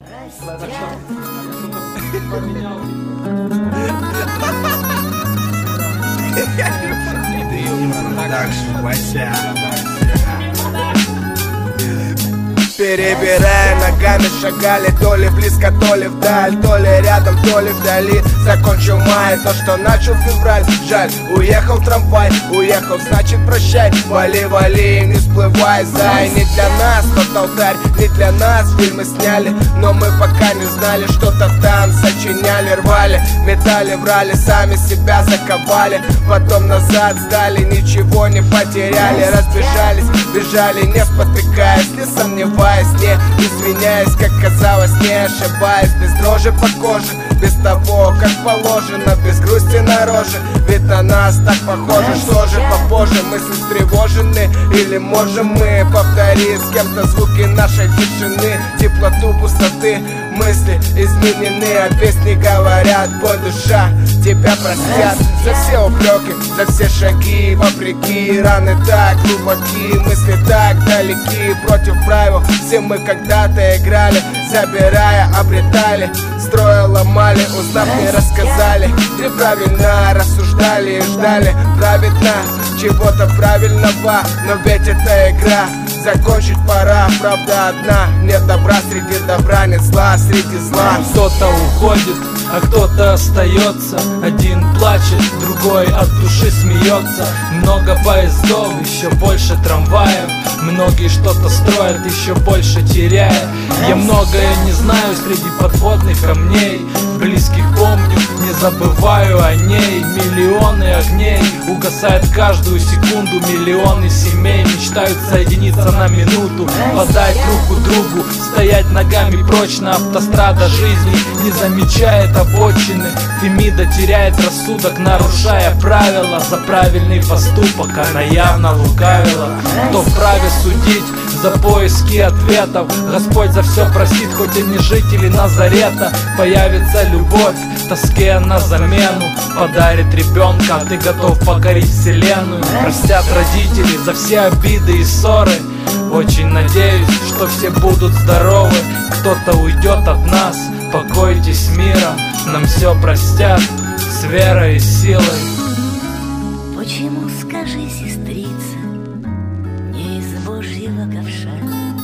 Так что поменял. Перебирая ногами шагали, то ли близко, то ли вдаль, то ли рядом, то ли вдали. Закончил май, то, что начал февраль. Жаль, уехал трамвай, уехал, значит прощай. Вали, вали, не всплывай, зай. Не для нас тот алтарь, не для нас фильмы сняли, но мы пока не знали, что-то там сочиняли, рвали, метали, врали, сами себя заковали. Потом назад сдали, ничего не потеряли. Разбежались, бежали, не спотыкаясь, не сомневаясь, не извиняясь, как казалось, не ошибаясь. Без дрожи по коже, без того, как положено, без грусти на роже. Ведь на нас так похоже, что же попозже мысли встревожены. Или можем мы повторить с кем-то звуки нашей тишины, теплоту пустоты. Мысли изменены, а песни говорят: бой, душа, тебя простят за все упреки, за все шаги, вопреки. Раны так глубоки, мысли так далеки. Против правил все мы когда-то играли, забирая, обретали, строя, ломали, узнав, не рассказали. Неправильно рассуждали и ждали праведно чего-то правильного, но ведь это игра. Закончить пора, правда одна. Нет добра среди добра, нет зла среди зла. Кто-то уходит, а кто-то остается. Один плачет, другой от души смеется. Много поездов, еще больше трамваев. Многие что-то строят, еще больше теряя. Я многое не знаю среди подводных камней. Близких помню, не забываю о ней. Миллионы огней угасают каждую секунду. Миллионы семей мечтают соединиться на минуту, подать руку другу, стоять ногами прочно. Автострада жизни не замечает обочины. Фемида теряет рассудок, нарушая правила. За правильный поступок она явно лукавила. Кто вправе судить за поиски ответов? Господь за все простит, хоть и не жители Назарета. Появится любовь, тоске на замену. Подарит ребенка, ты готов покорить вселенную. Простят родители за все обиды и ссоры. Очень надеюсь, что все будут здоровы. Кто-то уйдет от нас, покойтесь миром. Нам все простят с верой и силой. Почему, скажи, сестрица, не из Божьего ковша?